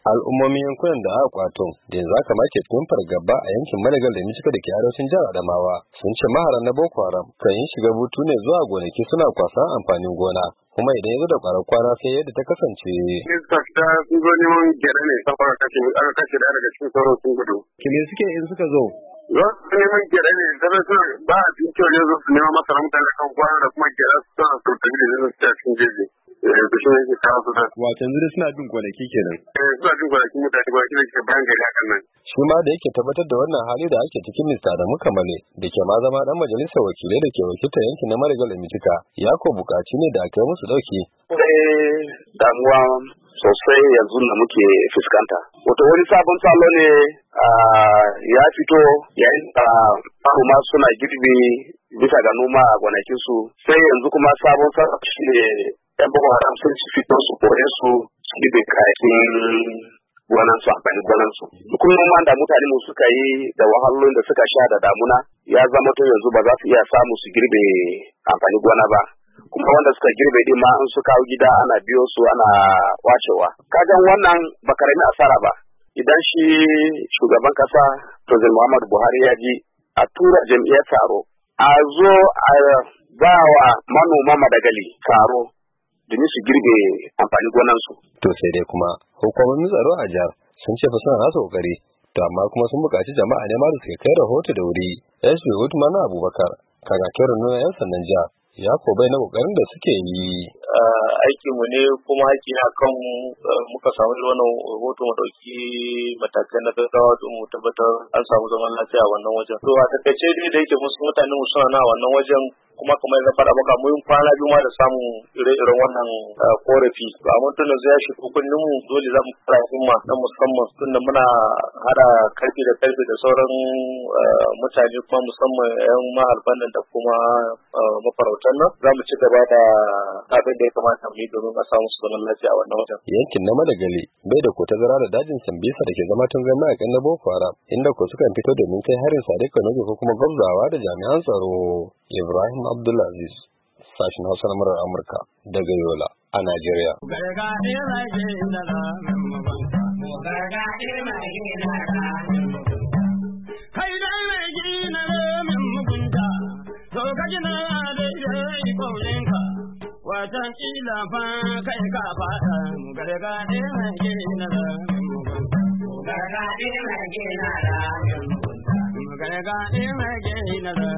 al'ummomin yankunan da aka kwato da yanzu aka make cikin fargaba a yankin Madagal da Michigan da ke arewacin jihar Adamawa sun ce maharan na Boko Haram kan yi shiga butu ne zuwa gonaki suna kwasan amfanin gona kuma idan ya zo da kwarar kwana sai yadda ta kasance. Iska ta sun zo neman gyara ne saboda aka kashe da daga cikin sauran sun gudu. Kime suke in suka zo? Za su neman gyara ne saboda suna ba a cikin kyau ne zo su neman masara mutane kan kwana da kuma gyara su suna su tafi da zai su cikin jeji. Wato yanzu suna bin gonaki kenan. Suna bin gonakin mutane gonaki da ke bayan gari hakan nan. Shi ma da yake tabbatar da wannan hali da ake cikin Mista Adamu Kamale da ke ma zama dan majalisar wakilai da ke wakiltar yankin na Madagal da Michika ya ko bukaci ne da aka yi musu dauki. Damuwa sosai yanzu da muke fuskanta. Wato wani sabon salo ne ya fito yayin da manoma suna girbi bisa ga noma a gonakinsu sai yanzu kuma sabon salo shi ne yan Boko Haram sun fito su kore su girbe kayan gonansu amfani gonansu. Duk noman da mutane mu suka yi da wahalolin da suka sha da damuna ya zama to yanzu ba za su iya samu su girbe amfani gona ba. Kuma wanda suka girbe din ma an su kawo gida ana biyo su ana wacewa. Kagan wannan ba karami asara ba. Idan shi shugaban kasa President Muhammadu Buhari ya ji a tura jam'iyyar taro a zo a ba wa manoma Madagali taro domin su girbe amfani gonansu. To sai dai kuma hukumomin tsaro a jihar sun ce fa suna nasu kokari to amma kuma sun buƙaci jama'a ne ma da suka kai rahoto da wuri. SP Uthman Abubakar kakakin rundunar 'yan sandan jihar ya ko bai na kokarin da suke yi. Aikinmu ne kuma haƙƙi na kan muka samu wannan rahoto mu dauki matakan na gaggawa don mu tabbatar an samu zaman lafiya a wannan wajen. To a takaice dai da yake musu mutane mu suna na wannan wajen kuma kamar na faɗa maka mun kwana biyu ma da samun ire-iren wannan korafi. To amma tun da zai shi hukunin mu dole za mu fara himma na musamman tunda muna hada karfi da sauran mutane kuma musamman 'yan mahalban da kuma mafarautan nan za mu ci gaba da abin da ya kamata mu yi domin a samu su zaman lafiya a wannan wajen. Yankin na Madagali bai da ko tazara da dajin Sambisa da ke zama tun zama a kan na Boko Haram inda ko sukan fito domin kai harin Sadiq Kanojo ko kuma gwamzawa da jami'an tsaro. Ibrahim Abdulaziz sashen Hausa na murar Amurka daga Yola a Najeriya. Watan kila fa kai ka fada mu gargaɗe mai gina da mu gargaɗe mai gina da mu gargaɗe mai gina da